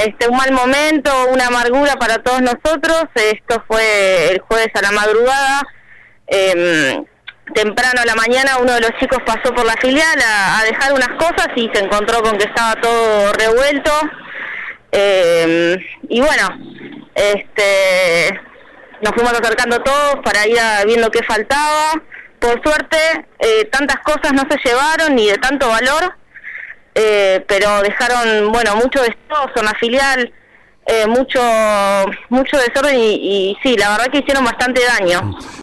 un mal momento, una amargura para todos nosotros. Esto fue el jueves a la madrugada. Temprano a la mañana uno de los chicos pasó por la filial a dejar unas cosas y se encontró con que estaba todo revuelto. Y bueno, nos fuimos acercando todos para ir viendo qué faltaba. Por suerte, tantas cosas no se llevaron ni de tanto valor, pero dejaron, bueno, mucho destrozo en la filial, mucho desorden y sí, la verdad que hicieron bastante daño.